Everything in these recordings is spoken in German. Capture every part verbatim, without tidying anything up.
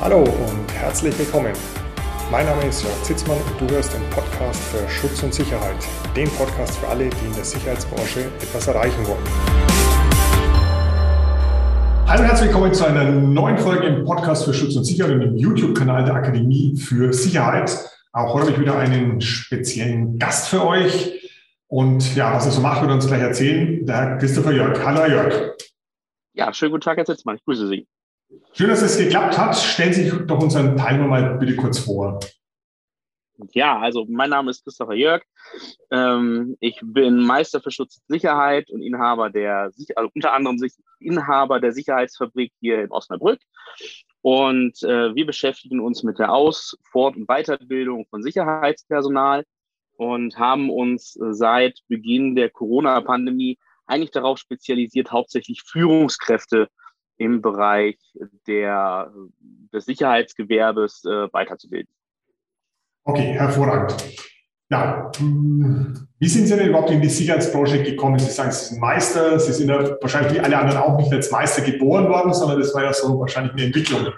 Hallo und herzlich willkommen. Mein Name ist Jörg Zitzmann und du hörst den Podcast für Schutz und Sicherheit. Den Podcast für alle, die in der Sicherheitsbranche etwas erreichen wollen. Hallo und herzlich willkommen zu einer neuen Folge im Podcast für Schutz und Sicherheit und im YouTube-Kanal der Akademie für Sicherheit. Auch heute habe ich wieder einen speziellen Gast für euch. Und ja, was er so macht, wird er uns gleich erzählen. Der Herr Christopher Jörg. Hallo Jörg. Ja, schönen guten Tag, Herr Zitzmann. Ich grüße Sie. Schön, dass es geklappt hat. Stellen Sie sich doch unseren Teilnehmer mal bitte kurz vor. Ja, also mein Name ist Christopher Jörg. Ähm, ich bin Meister für Schutz und Sicherheit und Inhaber der, also unter anderem Inhaber der Sicherheitsfabrik hier in Osnabrück. Und äh, wir beschäftigen uns mit der Aus-, Fort- und Weiterbildung von Sicherheitspersonal und haben uns äh, seit Beginn der Corona-Pandemie eigentlich darauf spezialisiert, hauptsächlich Führungskräfte im Bereich der, des Sicherheitsgewerbes äh, weiterzubilden. Okay, hervorragend. Ja, wie sind Sie denn überhaupt in die Sicherheitsbranche gekommen? Sie sagen, Sie sind Meister, Sie sind ja wahrscheinlich wie alle anderen auch nicht als Meister geboren worden, sondern das war ja so wahrscheinlich eine Entwicklung.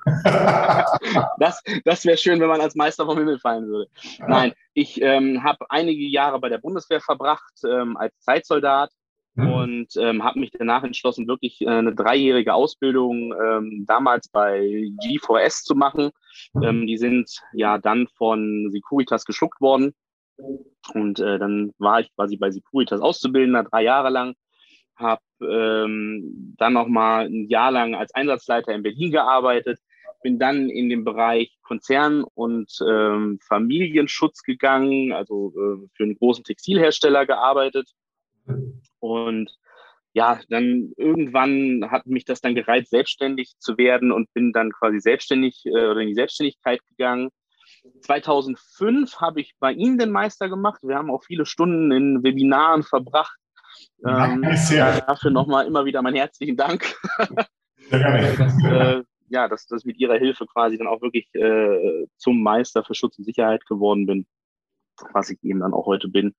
das das wäre schön, wenn man als Meister vom Himmel fallen würde. Ja. Nein, ich ähm, habe einige Jahre bei der Bundeswehr verbracht ähm, als Zeitsoldat. Und ähm, habe mich danach entschlossen, wirklich äh, eine dreijährige Ausbildung ähm, damals bei G V S zu machen. Ähm, die sind ja dann von Securitas geschluckt worden. Und äh, dann war ich quasi bei Securitas Auszubildender, drei Jahre lang. Habe ähm, dann nochmal ein Jahr lang als Einsatzleiter in Berlin gearbeitet. Bin dann in den Bereich Konzern- und ähm, Familienschutz gegangen, also äh, für einen großen Textilhersteller gearbeitet. Und ja, dann irgendwann hat mich das dann gereizt, selbstständig zu werden und bin dann quasi selbstständig äh, oder in die Selbstständigkeit gegangen. zweitausendfünf habe ich bei Ihnen den Meister gemacht. Wir haben auch viele Stunden in Webinaren verbracht. Ähm, dafür nochmal immer wieder meinen herzlichen Dank. Sehr gerne. dass, äh, ja, dass, dass ich mit Ihrer Hilfe quasi dann auch wirklich äh, zum Meister für Schutz und Sicherheit geworden bin, was ich eben dann auch heute bin.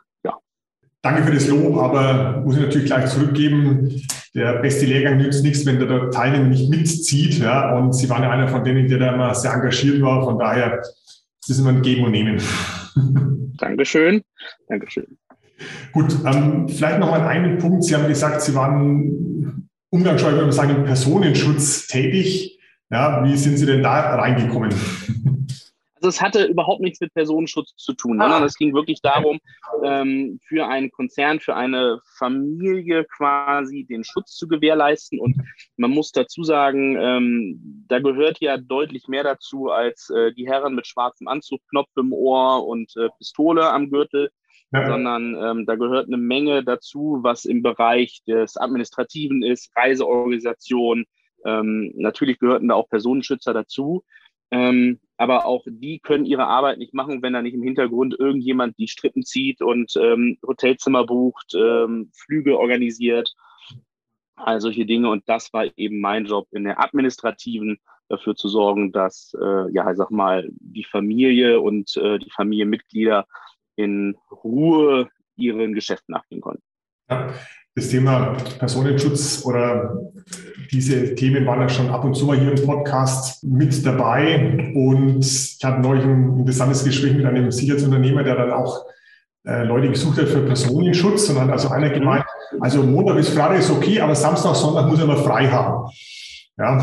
Danke für das Lob, aber muss ich natürlich gleich zurückgeben. Der beste Lehrgang nützt nichts, wenn der Teilnehmer nicht mitzieht. Ja, und Sie waren ja einer von denen, der da immer sehr engagiert war. Von daher ist es immer ein Geben und Nehmen. Dankeschön. Dankeschön. Gut, ähm, vielleicht noch mal einen Punkt. Sie haben gesagt, Sie waren umgangssprachlich, würde man sagen, im Personenschutz tätig. Ja, wie sind Sie denn da reingekommen? Also es hatte überhaupt nichts mit Personenschutz zu tun, sondern es ging wirklich darum, ähm, für einen Konzern, für eine Familie quasi den Schutz zu gewährleisten. Und man muss dazu sagen, ähm, da gehört ja deutlich mehr dazu als äh, die Herren mit schwarzem Anzug, Knopf im Ohr und äh, Pistole am Gürtel, ja. sondern ähm, da gehört eine Menge dazu, was im Bereich des Administrativen ist, Reiseorganisation. Ähm, natürlich gehörten da auch Personenschützer dazu. Ähm, aber auch die können ihre Arbeit nicht machen, wenn da nicht im Hintergrund irgendjemand die Strippen zieht und ähm, Hotelzimmer bucht, ähm, Flüge organisiert, all solche Dinge. Und das war eben mein Job in der administrativen, dafür zu sorgen, dass, äh, ja, ich sag mal, die Familie und äh, die Familienmitglieder in Ruhe ihren Geschäften nachgehen konnten. Ja. Das Thema Personenschutz oder diese Themen waren ja schon ab und zu mal hier im Podcast mit dabei. Und ich hatte neulich ein interessantes Gespräch mit einem Sicherheitsunternehmer, der dann auch äh, Leute gesucht hat für Personenschutz. Und dann hat also einer gemeint, also Montag bis Freitag ist okay, aber Samstag, Sonntag muss er mal frei haben. Ja.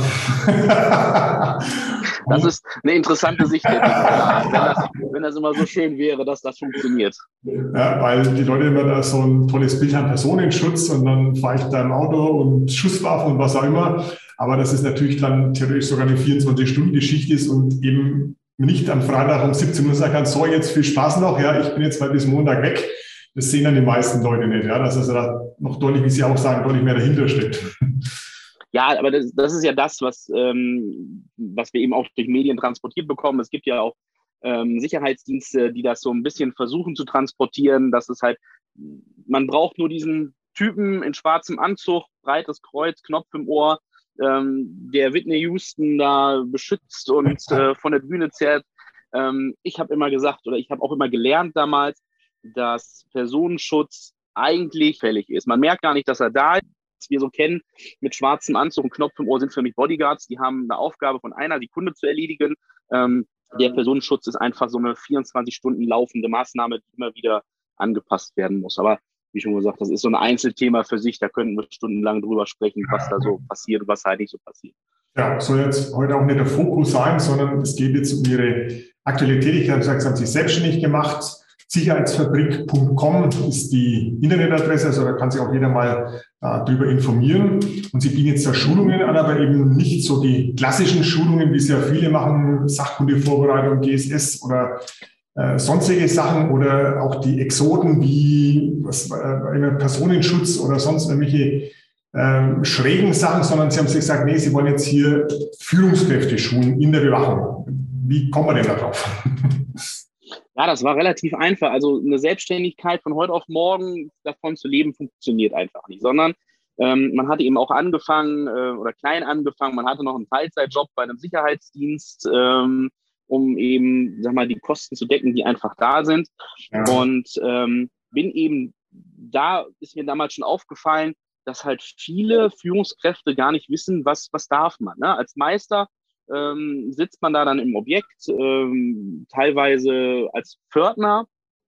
Das ist eine interessante Sicht der Dinge, wenn das, wenn das immer so schön wäre, dass das funktioniert. Ja, weil die Leute immer da so ein tolles Bild haben, Personenschutz, und dann fahre ich da im Auto und Schusswaffe und was auch immer. Aber dass es natürlich dann theoretisch sogar eine vierundzwanzig-Stunden-Geschichte ist und eben nicht am Freitag um siebzehn Uhr sagen kann, so, jetzt viel Spaß noch, ja, ich bin jetzt mal bis Montag weg. Das sehen dann die meisten Leute nicht, ja, dass also da noch deutlich, wie Sie auch sagen, deutlich mehr dahinter steckt. Ja, aber das, das ist ja das, was, ähm, was wir eben auch durch Medien transportiert bekommen. Es gibt ja auch ähm, Sicherheitsdienste, die das so ein bisschen versuchen zu transportieren, dass es halt, man braucht nur diesen Typen in schwarzem Anzug, breites Kreuz, Knopf im Ohr, ähm, der Whitney Houston da beschützt und äh, von der Bühne zerrt. Ähm, ich habe immer gesagt, oder ich habe auch immer gelernt damals, dass Personenschutz eigentlich fällig ist. Man merkt gar nicht, dass er da ist. was wir so kennen, mit schwarzem Anzug und Knopf im Ohr sind für mich Bodyguards. Die haben eine Aufgabe von einer Sekunde zu erledigen. Ähm, der Personenschutz ist einfach so eine vierundzwanzig Stunden laufende Maßnahme, die immer wieder angepasst werden muss. Aber wie schon gesagt, das ist so ein Einzelthema für sich. Da könnten wir stundenlang drüber sprechen, was da so passiert und was halt nicht so passiert. Ja, soll jetzt heute auch nicht der Fokus sein, sondern es geht jetzt um Ihre aktuelle Tätigkeit. Sie haben sich selbstständig gemacht. Sicherheitsfabrik Punkt com ist die Internetadresse, also da kann sich auch jeder mal äh, darüber informieren. Und Sie bieten jetzt da Schulungen an, aber eben nicht so die klassischen Schulungen, wie es ja viele machen, Sachkundevorbereitung, G S S oder äh, sonstige Sachen oder auch die Exoten wie was, äh, Personenschutz oder sonst irgendwelche äh, schrägen Sachen, sondern Sie haben sich gesagt, nee, Sie wollen jetzt hier Führungskräfte schulen in der Bewachung. Wie kommen wir denn da drauf? Ja, das war relativ einfach. Also eine Selbstständigkeit von heute auf morgen davon zu leben, funktioniert einfach nicht, sondern ähm, man hatte eben auch angefangen äh, oder klein angefangen, man hatte noch einen Teilzeitjob bei einem Sicherheitsdienst, ähm, um eben, sag mal, die Kosten zu decken, die einfach da sind. Ja. Und ähm, bin eben, da ist mir damals schon aufgefallen, dass halt viele Führungskräfte gar nicht wissen, was, was darf man. Ne? Als Meister Ähm, sitzt man da dann im Objekt, ähm, teilweise als Pförtner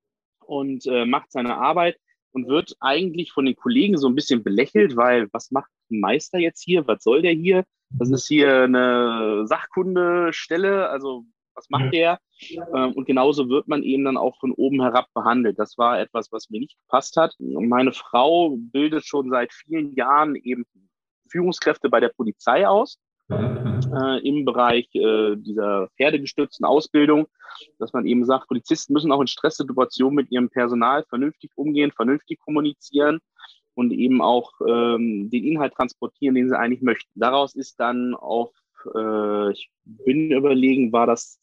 und äh, macht seine Arbeit und wird eigentlich von den Kollegen so ein bisschen belächelt, weil was macht ein Meister jetzt hier? Was soll der hier? Das ist hier eine Sachkundestelle, also was macht der? Ähm, und genauso wird man eben dann auch von oben herab behandelt. Das war etwas, was mir nicht gepasst hat. Und meine Frau bildet schon seit vielen Jahren eben Führungskräfte bei der Polizei aus. Äh, im Bereich äh, dieser pferdegestützten Ausbildung, dass man eben sagt, Polizisten müssen auch in Stresssituationen mit ihrem Personal vernünftig umgehen, vernünftig kommunizieren und eben auch ähm, den Inhalt transportieren, den sie eigentlich möchten. Daraus ist dann auf, äh, ich bin überlegen, war das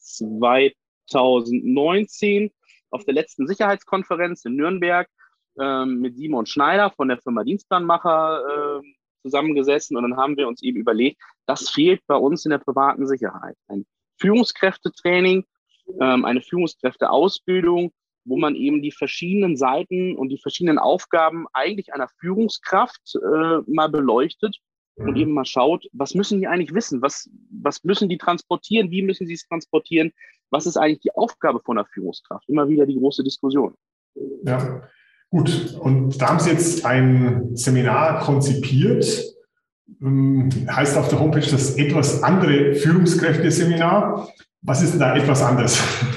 zwanzig neunzehn auf der letzten Sicherheitskonferenz in Nürnberg ähm, mit Simon Schneider von der Firma Dienstplanmacher äh, zusammengesessen und dann haben wir uns eben überlegt, das fehlt bei uns in der privaten Sicherheit. Ein Führungskräftetraining, ähm, eine Führungskräfteausbildung, wo man eben die verschiedenen Seiten und die verschiedenen Aufgaben eigentlich einer Führungskraft äh, mal beleuchtet und eben mal schaut, was müssen die eigentlich wissen, was, was müssen die transportieren, wie müssen sie es transportieren, was ist eigentlich die Aufgabe von einer Führungskraft? Immer wieder die große Diskussion. Ja. Gut, und da haben Sie jetzt ein Seminar konzipiert, heißt auf der Homepage das etwas andere Führungskräfte-Seminar. Was ist denn da etwas anderes?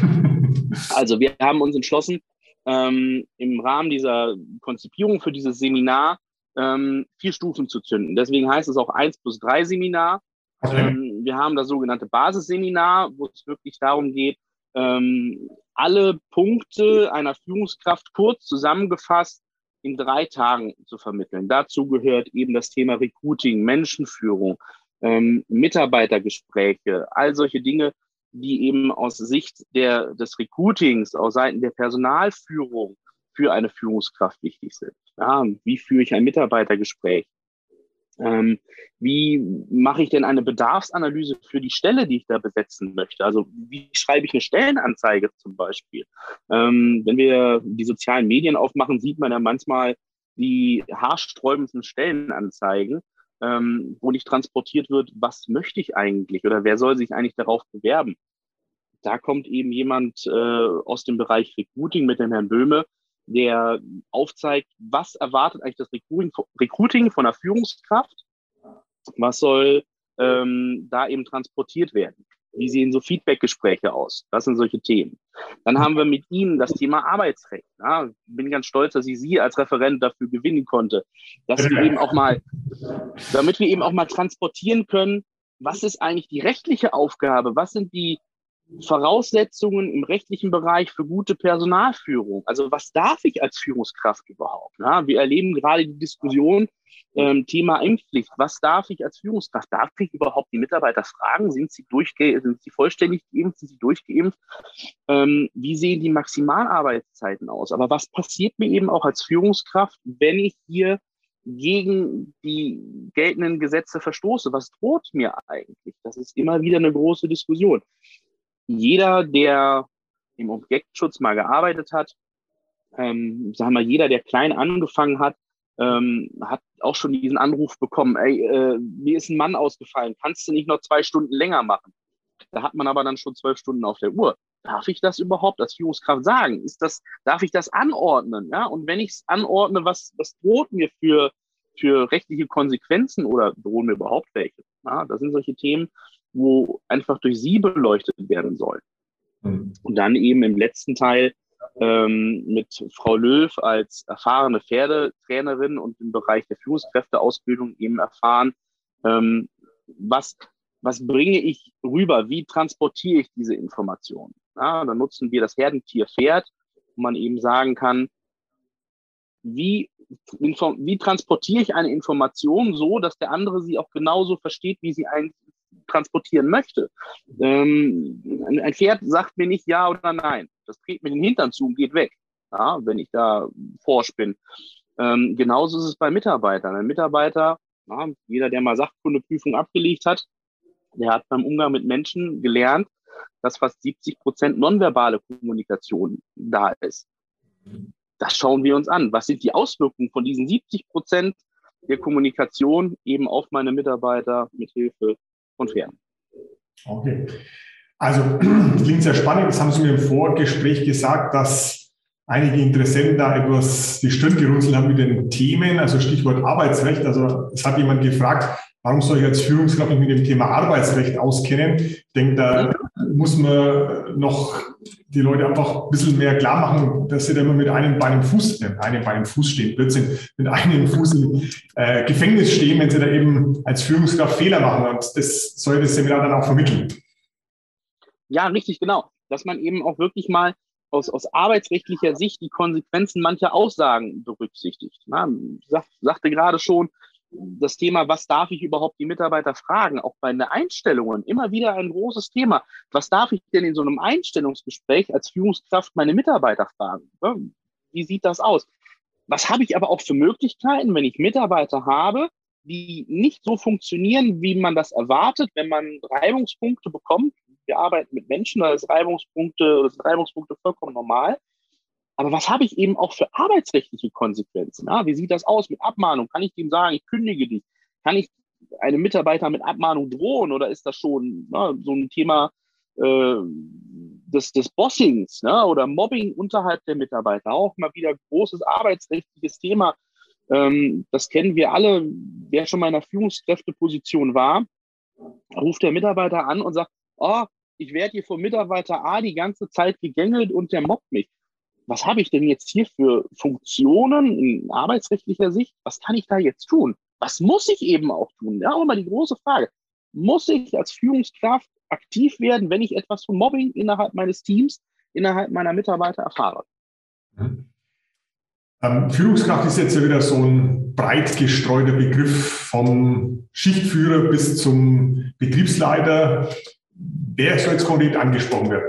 Also wir haben uns entschlossen, ähm, im Rahmen dieser Konzipierung für dieses Seminar ähm, vier Stufen zu zünden. Deswegen heißt es auch eins plus drei Seminar. Okay. Ähm, wir haben das sogenannte Basisseminar, wo es wirklich darum geht, ähm, alle Punkte einer Führungskraft kurz zusammengefasst in drei Tagen zu vermitteln. Dazu gehört eben das Thema Recruiting, Menschenführung, ähm, Mitarbeitergespräche, all solche Dinge, die eben aus Sicht der, des Recruitings, aus Seiten der Personalführung für eine Führungskraft wichtig sind. Ja, wie führe ich ein Mitarbeitergespräch? Ähm, wie mache ich denn eine Bedarfsanalyse für die Stelle, die ich da besetzen möchte? Also wie schreibe ich eine Stellenanzeige zum Beispiel? Ähm, wenn wir die sozialen Medien aufmachen, sieht man ja manchmal die haarsträubendsten Stellenanzeigen, ähm, wo nicht transportiert wird, was möchte ich eigentlich oder wer soll sich eigentlich darauf bewerben? Da kommt eben jemand äh, aus dem Bereich Recruiting mit dem Herrn Böhme, der aufzeigt, was erwartet eigentlich das Recruiting, Recruiting von einer Führungskraft, was soll ähm, da eben transportiert werden, wie sehen so Feedbackgespräche aus, das sind solche Themen. Dann haben wir mit ihm das Thema Arbeitsrecht. Ja, bin ganz stolz, dass ich Sie als Referent dafür gewinnen konnte, dass wir eben auch mal, damit wir eben auch mal transportieren können, was ist eigentlich die rechtliche Aufgabe, was sind die Voraussetzungen im rechtlichen Bereich für gute Personalführung. Also was darf ich als Führungskraft überhaupt? Ja, wir erleben gerade die Diskussion, ähm, Thema Impfpflicht. Was darf ich als Führungskraft? Darf ich überhaupt die Mitarbeiter fragen? Sind sie, durchge sind sie vollständig geimpft? Sind sie durchgeimpft? Ähm, wie sehen die Maximalarbeitszeiten aus? Aber was passiert mir eben auch als Führungskraft, wenn ich hier gegen die geltenden Gesetze verstoße? Was droht mir eigentlich? Das ist immer wieder eine große Diskussion. Jeder, der im Objektschutz mal gearbeitet hat, ähm, sagen wir mal, jeder, der klein angefangen hat, ähm, hat auch schon diesen Anruf bekommen, ey, äh, mir ist ein Mann ausgefallen, kannst du nicht noch zwei Stunden länger machen? Da hat man aber dann schon zwölf Stunden auf der Uhr. Darf ich das überhaupt als Führungskraft sagen? Ist das, darf ich das anordnen? Ja? Und wenn ich es anordne, was, was droht mir für, für rechtliche Konsequenzen oder drohen mir überhaupt welche? Ja? Das sind solche Themen, wo einfach durch Sie beleuchtet werden sollen. Mhm. Und dann eben im letzten Teil ähm, mit Frau Löw als erfahrene Pferdetrainerin und im Bereich der Führungskräfteausbildung eben erfahren, ähm, was Was bringe ich rüber? Wie transportiere ich diese Informationen? Ja, dann nutzen wir das Herdentier Pferd, wo man eben sagen kann, wie, wie transportiere ich eine Information so, dass der andere sie auch genauso versteht, wie sie einen transportieren möchte. Ähm, ein Pferd sagt mir nicht ja oder nein. Das dreht mir den Hintern zu und geht weg, ja, wenn ich da forsch bin. Ähm, genauso ist es bei Mitarbeitern. Ein Mitarbeiter, ja, jeder, der mal Sachkundeprüfung abgelegt hat, der hat beim Umgang mit Menschen gelernt, dass fast siebzig Prozent nonverbale Kommunikation da ist. Das schauen wir uns an. Was sind die Auswirkungen von diesen siebzig Prozent der Kommunikation eben auf meine Mitarbeiter mit Hilfe von Pferden? Okay. Also, klingt sehr spannend. Das haben Sie mir im Vorgespräch gesagt, dass einige Interessenten da etwas die Stirn gerunzelt haben mit den Themen, also Stichwort Arbeitsrecht. Also, es hat jemand gefragt, warum soll ich als Führungskraft mich mit dem Thema Arbeitsrecht auskennen? Ich denke, da muss man noch die Leute einfach ein bisschen mehr klar machen, dass sie da immer mit einem Bein im Fuß, mit einem Bein im Fuß stehen, plötzlich mit einem Fuß im äh, Gefängnis stehen, wenn sie da eben als Führungskraft Fehler machen. Und das soll das Seminar dann auch vermitteln. Ja, richtig, genau. Dass man eben auch wirklich mal aus, aus arbeitsrechtlicher Sicht die Konsequenzen mancher Aussagen berücksichtigt. Na, ich sagte gerade schon, das Thema, was darf ich überhaupt die Mitarbeiter fragen, auch bei den Einstellungen, immer wieder ein großes Thema. Was darf ich denn in so einem Einstellungsgespräch als Führungskraft meine Mitarbeiter fragen? Wie sieht das aus? Was habe ich aber auch für Möglichkeiten, wenn ich Mitarbeiter habe, die nicht so funktionieren, wie man das erwartet, wenn man Reibungspunkte bekommt? Wir arbeiten mit Menschen, da ist Reibungspunkte, oder sind Reibungspunkte vollkommen normal. Aber was habe ich eben auch für arbeitsrechtliche Konsequenzen? Ja, wie sieht das aus mit Abmahnung? Kann ich dem sagen, ich kündige dich? Kann ich einem Mitarbeiter mit Abmahnung drohen? Oder ist das schon na, so ein Thema äh, des, des Bossings, ne? Oder Mobbing unterhalb der Mitarbeiter? Auch mal wieder großes arbeitsrechtliches Thema. Ähm, das kennen wir alle. Wer schon mal in einer Führungskräfteposition war, ruft der Mitarbeiter an und sagt, oh, ich werde hier vom Mitarbeiter A die ganze Zeit gegängelt und der mobbt mich. Was habe ich denn jetzt hier für Funktionen in arbeitsrechtlicher Sicht? Was kann ich da jetzt tun? Was muss ich eben auch tun? Ja, auch immer die große Frage. Muss ich als Führungskraft aktiv werden, wenn ich etwas von Mobbing innerhalb meines Teams, innerhalb meiner Mitarbeiter erfahre? Mhm. Ähm, Führungskraft ist jetzt ja wieder so ein breit gestreuter Begriff, vom Schichtführer bis zum Betriebsleiter. Wer soll jetzt konkret angesprochen werden?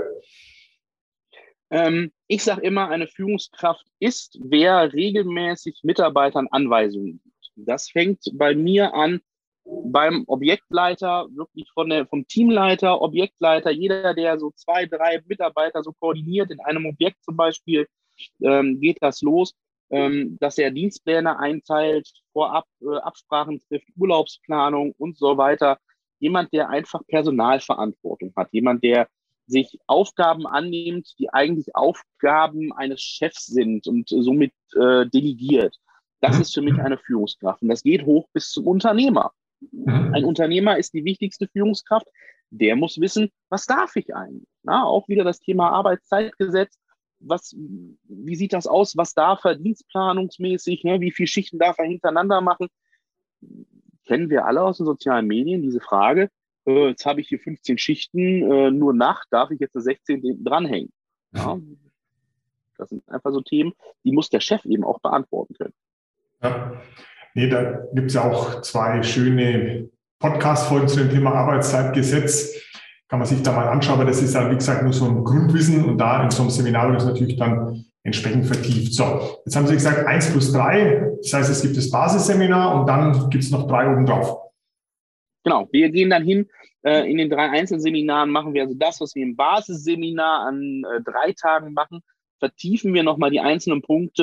Ähm, ich sage immer, eine Führungskraft ist, wer regelmäßig Mitarbeitern Anweisungen gibt. Das fängt bei mir an beim Objektleiter, wirklich von der, vom Teamleiter, Objektleiter, jeder, der so zwei, drei Mitarbeiter so koordiniert, in einem Objekt zum Beispiel, ähm, geht das los, ähm, dass er Dienstpläne einteilt, vorab äh, Absprachen trifft, Urlaubsplanung und so weiter. Jemand, der einfach Personalverantwortung hat, jemand, der sich Aufgaben annimmt, die eigentlich Aufgaben eines Chefs sind und somit äh, delegiert. Das ist für mich eine Führungskraft. Und das geht hoch bis zum Unternehmer. Ein Unternehmer ist die wichtigste Führungskraft. Der muss wissen, was darf ich eigentlich? Na, auch wieder das Thema Arbeitszeitgesetz. Was, wie sieht das aus? Was darf er dienstplanungsmäßig? Ne? Wie viele Schichten darf er hintereinander machen? Kennen wir alle aus den sozialen Medien diese Frage. Äh, jetzt habe ich hier fünfzehn Schichten, äh, nur Nacht, darf ich jetzt eine sechzehnte hinten dranhängen? Ja? Das sind einfach so Themen, die muss der Chef eben auch beantworten können. Ja. Nee, da gibt es ja auch zwei schöne Podcast-Folgen zu dem Thema Arbeitszeitgesetz. Kann man sich da mal anschauen, aber das ist ja, wie gesagt, nur so ein Grundwissen und da in so einem Seminar wird es natürlich dann entsprechend vertieft. So, jetzt haben Sie gesagt, eins plus drei, das heißt, es gibt das Basisseminar und dann gibt es noch drei obendrauf. Genau, wir gehen dann hin, äh, in den drei Einzelseminaren machen wir also das, was wir im Basisseminar an äh, drei Tagen machen, vertiefen wir nochmal die einzelnen Punkte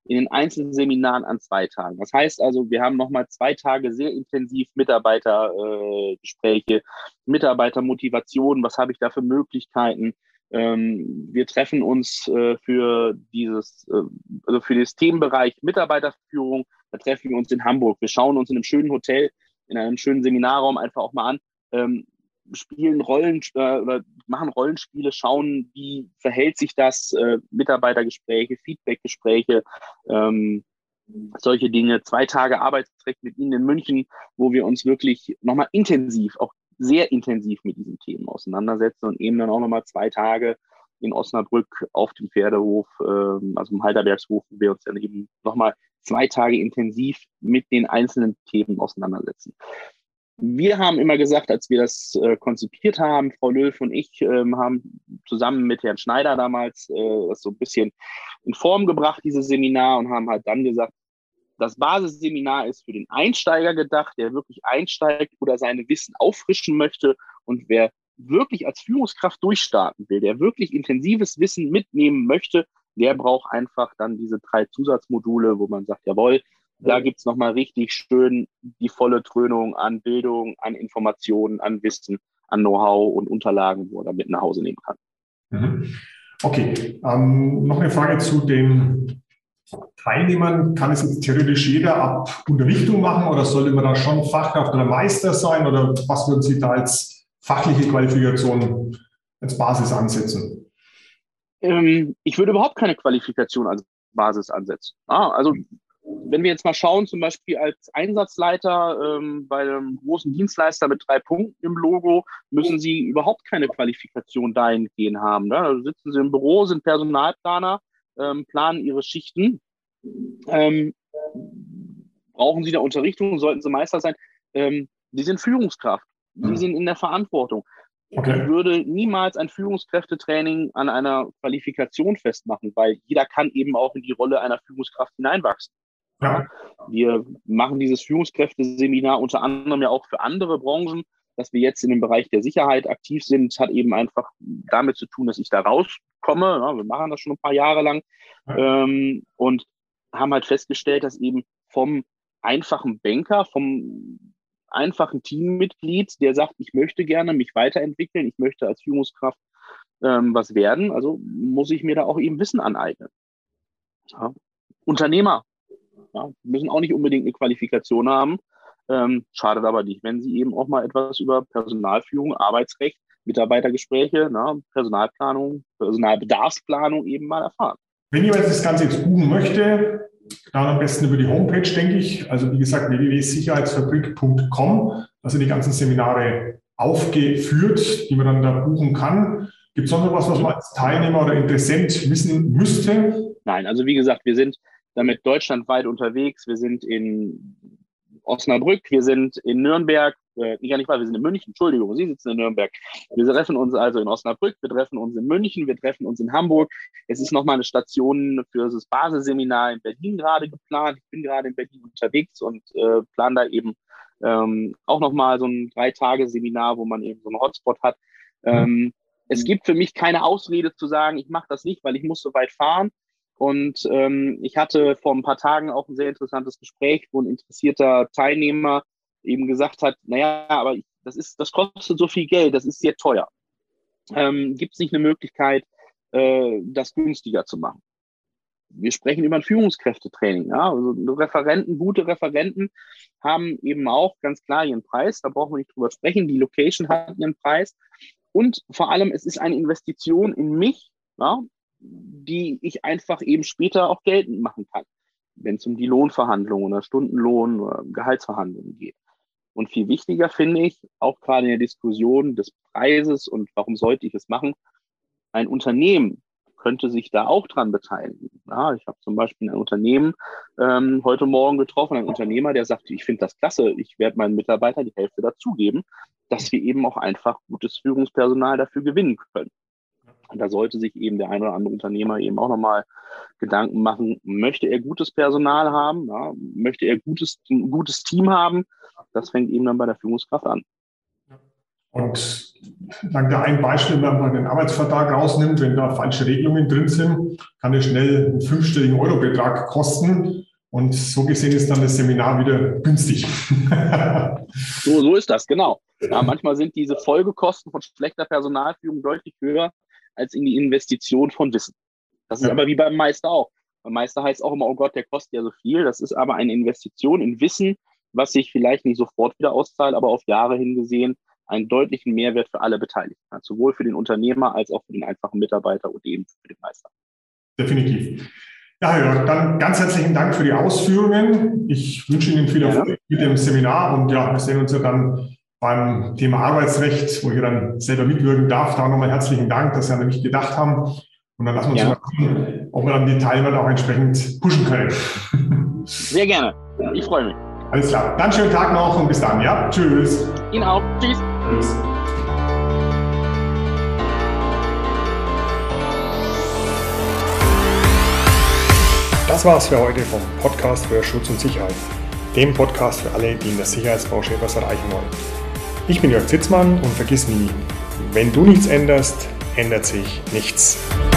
in den einzelnen Seminaren an zwei Tagen. Das heißt also, wir haben nochmal zwei Tage sehr intensiv Mitarbeitergespräche, äh, Mitarbeitermotivation, was habe ich da für Möglichkeiten. Ähm, wir treffen uns äh, für dieses, äh, also für das Themenbereich Mitarbeiterführung, da treffen wir uns in Hamburg. Wir schauen uns in einem schönen Hotel, in einem schönen Seminarraum einfach auch mal an, ähm, spielen Rollen äh, oder machen Rollenspiele, schauen, wie verhält sich das, äh, Mitarbeitergespräche, Feedbackgespräche, ähm, solche Dinge. Zwei Tage Arbeitsrecht mit Ihnen in München, wo wir uns wirklich nochmal intensiv, auch sehr intensiv mit diesen Themen auseinandersetzen und eben dann auch nochmal zwei Tage in Osnabrück auf dem Pferdehof, ähm, also im Heidelbergshof, wo wir uns dann eben nochmal zwei Tage intensiv mit den einzelnen Themen auseinandersetzen. Wir haben immer gesagt, als wir das äh, konzipiert haben, Frau Löw und ich ähm, haben zusammen mit Herrn Schneider damals äh, das so ein bisschen in Form gebracht, dieses Seminar, und haben halt dann gesagt, das Basisseminar ist für den Einsteiger gedacht, der wirklich einsteigt oder seine Wissen auffrischen möchte, und wer wirklich als Führungskraft durchstarten will, der wirklich intensives Wissen mitnehmen möchte, der braucht einfach dann diese drei Zusatzmodule, wo man sagt, jawohl, da gibt es nochmal richtig schön die volle Dröhnung an Bildung, an Informationen, an Wissen, an Know-how und Unterlagen, wo er damit nach Hause nehmen kann. Okay, ähm, noch eine Frage zu den Teilnehmern. Kann es jetzt theoretisch jeder ab Unterrichtung machen oder sollte man da schon Fachkraft oder Meister sein, oder was würden Sie da als fachliche Qualifikation als Basis ansetzen? Ähm, ich würde überhaupt keine Qualifikation als Basis ansetzen. Ah, also wenn wir jetzt mal schauen, zum Beispiel als Einsatzleiter ähm, bei einem großen Dienstleister mit drei Punkten im Logo, müssen Sie überhaupt keine Qualifikation dahingehend haben. Ne? Da sitzen Sie im Büro, sind Personalplaner, ähm, planen Ihre Schichten. Ähm, brauchen Sie da Unterrichtung, sollten Sie Meister sein. Ähm, Sie sind Führungskraft, Sie sind in der Verantwortung. Okay. Ich würde niemals ein Führungskräftetraining an einer Qualifikation festmachen, weil jeder kann eben auch in die Rolle einer Führungskraft hineinwachsen. Ja. Wir machen dieses Führungskräfteseminar unter anderem ja auch für andere Branchen. Dass wir jetzt in dem Bereich der Sicherheit aktiv sind, hat eben einfach damit zu tun, dass ich da rauskomme. Ja, wir machen das schon ein paar Jahre lang ja. ähm, und haben halt festgestellt, dass eben vom einfachen Banker, vom einfachen Teammitglied, der sagt, ich möchte gerne mich weiterentwickeln, ich möchte als Führungskraft ähm, was werden, also muss ich mir da auch eben Wissen aneignen. Ja. Unternehmer ja, müssen auch nicht unbedingt eine Qualifikation haben, ähm, schadet aber nicht, wenn sie eben auch mal etwas über Personalführung, Arbeitsrecht, Mitarbeitergespräche, na, Personalplanung, Personalbedarfsplanung eben mal erfahren. Wenn jemand das Ganze jetzt buchen möchte, dann am besten über die Homepage, denke ich. Also wie gesagt, w w w punkt sicherheitsfabrik punkt com. Da sind die ganzen Seminare aufgeführt, die man dann da buchen kann. Gibt es noch was, was man als Teilnehmer oder Interessent wissen müsste? Nein, also wie gesagt, wir sind damit deutschlandweit unterwegs. Wir sind in Osnabrück, wir sind in Nürnberg, äh, gar nicht wahr, wir sind in München, Entschuldigung, Sie sitzen in Nürnberg. Wir treffen uns also in Osnabrück, wir treffen uns in München, wir treffen uns in Hamburg. Es ist nochmal eine Station für das Basisseminar in Berlin gerade geplant. Ich bin gerade in Berlin unterwegs und äh, plane da eben ähm, auch nochmal so ein Drei-Tage-Seminar, wo man eben so einen Hotspot hat. Ähm, es gibt für mich keine Ausrede zu sagen, ich mache das nicht, weil ich muss so weit fahren. Und ähm, ich hatte vor ein paar Tagen auch ein sehr interessantes Gespräch, wo ein interessierter Teilnehmer eben gesagt hat, naja, aber das ist, das kostet so viel Geld, das ist sehr teuer. Ähm, gibt es nicht eine Möglichkeit, äh, das günstiger zu machen? Wir sprechen über ein Führungskräftetraining. Ja? Also Referenten, gute Referenten haben eben auch ganz klar ihren Preis. Da brauchen wir nicht drüber sprechen. Die Location hat ihren Preis. Und vor allem, es ist eine Investition in mich, ja, die ich einfach eben später auch geltend machen kann, wenn es um die Lohnverhandlungen oder Stundenlohn oder Gehaltsverhandlungen geht. Und viel wichtiger finde ich, auch gerade in der Diskussion des Preises und warum sollte ich es machen, ein Unternehmen könnte sich da auch dran beteiligen. Ja, ich habe zum Beispiel ein Unternehmen ähm, heute Morgen getroffen, ein Unternehmer, der sagt, ich finde das klasse, ich werde meinen Mitarbeitern die Hälfte dazugeben, dass wir eben auch einfach gutes Führungspersonal dafür gewinnen können. Und da sollte sich eben der ein oder andere Unternehmer eben auch nochmal Gedanken machen, möchte er gutes Personal haben, ja, möchte er gutes, ein gutes Team haben, das fängt eben dann bei der Führungskraft an. Und dann da ein Beispiel, wenn man den Arbeitsvertrag rausnimmt, wenn da falsche Regelungen drin sind, kann es schnell einen fünfstelligen Eurobetrag kosten. Und so gesehen ist dann das Seminar wieder günstig. So, so ist das, genau. Ja, manchmal sind diese Folgekosten von schlechter Personalführung deutlich höher als in die Investition von Wissen. Das ist ja. aber wie beim Meister auch. Beim Meister heißt auch immer, oh Gott, der kostet ja so viel. Das ist aber eine Investition in Wissen, was sich vielleicht nicht sofort wieder auszahlt, aber auf Jahre hingesehen einen deutlichen Mehrwert für alle Beteiligten hat, sowohl für den Unternehmer als auch für den einfachen Mitarbeiter und eben für den Meister. Definitiv. Ja, Jörg, dann ganz herzlichen Dank für die Ausführungen. Ich wünsche Ihnen viel Erfolg ja. mit dem Seminar und ja, wir sehen uns ja dann beim Thema Arbeitsrecht, wo ich dann selber mitwirken darf. Da nochmal herzlichen Dank, dass Sie an mich gedacht haben. Und dann lassen wir uns ja. mal gucken, ob wir dann die Teilnehmer auch entsprechend pushen können. Sehr gerne. Ich freue mich. Alles klar. Dann schönen Tag noch und bis dann. Ja, tschüss. Ihnen auch. Tschüss. Tschüss. Das war's für heute vom Podcast für Schutz und Sicherheit. Dem Podcast für alle, die in der Sicherheitsbranche etwas erreichen wollen. Ich bin Jörg Zitzmann und vergiss nie, wenn du nichts änderst, ändert sich nichts.